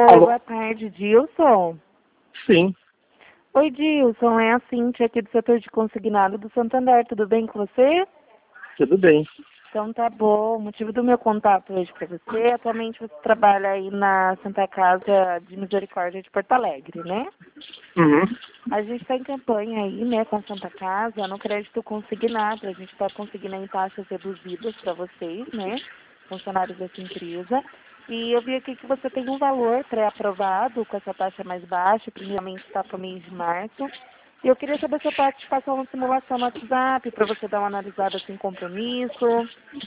Alô? Boa tarde, Dilson. Sim, Oi, Dilson, é a Cíntia aqui do setor de consignado do Santander, tudo bem com você? tudo bem. Então tá bom, o motivo do meu contato hoje para você, atualmente você trabalha aí na Santa Casa de Misericórdia de Porto Alegre, né? Uhum. A gente está em campanha aí, né, com a Santa Casa, no crédito consignado, a gente está conseguindo em taxas reduzidas para vocês, né, funcionários dessa empresa. E eu vi aqui que você tem um valor pré-aprovado com essa taxa mais baixa, primeiramente está para o mês de março. E eu queria saber se eu posso te passar uma simulação no WhatsApp para você dar uma analisada sem compromisso.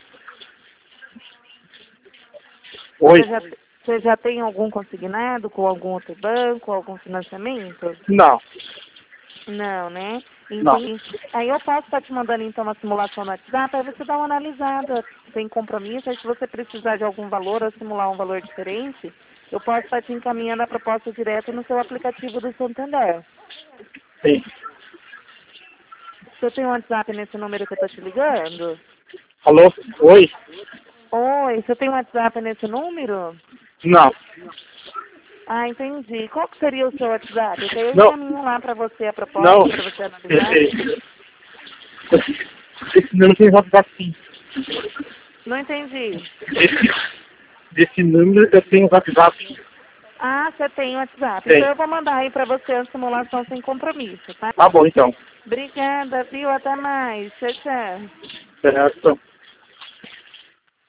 Oi? Você já tem algum consignado com algum outro banco, algum financiamento? Não, Não, né? não. Entendi. Aí eu posso estar te mandando então uma simulação no WhatsApp, aí você dá uma analisada sem compromisso, aí se você precisar de algum valor ou simular um valor diferente, eu posso estar te encaminhando a proposta direta no seu aplicativo do Santander. Sim. Você tem um WhatsApp nesse número que eu estou te ligando? Alô? Oi? Oi, você tem um WhatsApp nesse número? Não. Ah, entendi. Qual que seria o seu WhatsApp? Que aí eu Não. encaminho lá para você a Não. proposta, para você analisar. Esse número tem WhatsApp sim. Não entendi. Desse número eu tenho WhatsApp. Ah, você tem o WhatsApp. Então Tem. eu vou mandar aí para você a simulação sem compromisso, tá? Tá bom então. Obrigada, viu? Até mais. Tchau, tchau. Certo.